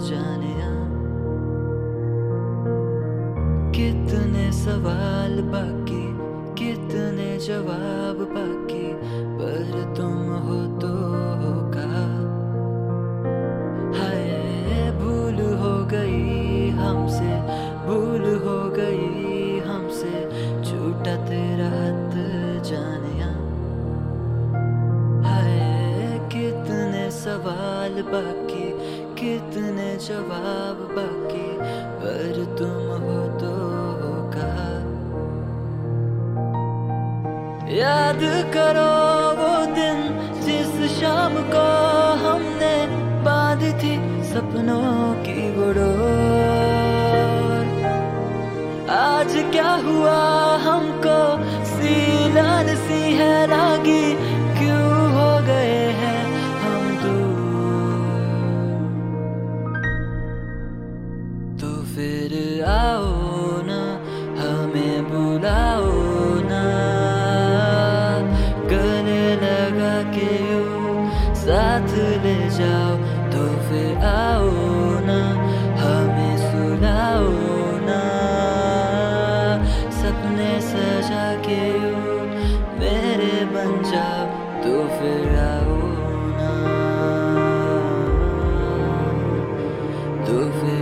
जानिया। कितने सवाल बाकी, कितने जवाब बाकी, पर तुम हो तो होगा। हाय भूल हो गई हमसे, भूल हो गई हमसे, छूटा तेरा हाथ जानिया। हाय कितने सवाल बाकी, कितने जवाब बाकी, पर तुम हो तो होगा। याद करो वो दिन जिस शाम को हमने बांधी थी सपनों की वो डोर। आज क्या हुआ हमको सीलान सी है लागी, क्यों हो गए हैं हम दूर। तो फिर आओ ना, हमें बुलाओ ना, गले लगा के यूं साथ ले जाओ। तो फिर आओ ना, हमें सुलाओ ना, सपने सजा के यूं मेरे बन जाओ। तो फिर आओ ना, तो फिर